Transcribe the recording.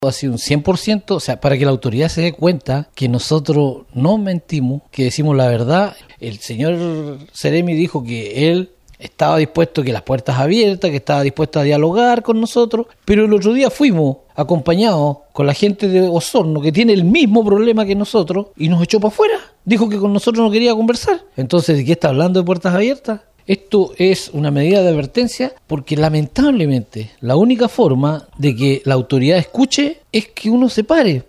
Ha sido un 100%, o sea, para que la autoridad se dé cuenta que nosotros no mentimos, que decimos la verdad. El señor Seremi dijo que él estaba dispuesto, que las puertas abiertas, que estaba dispuesto a dialogar con nosotros, pero el otro día fuimos acompañados con la gente de Osorno, que tiene el mismo problema que nosotros, y nos echó para afuera. Dijo que con nosotros no quería conversar. Entonces, ¿de qué está hablando de puertas abiertas? Esto es una medida de advertencia porque lamentablemente la única forma de que la autoridad escuche es que uno se pare.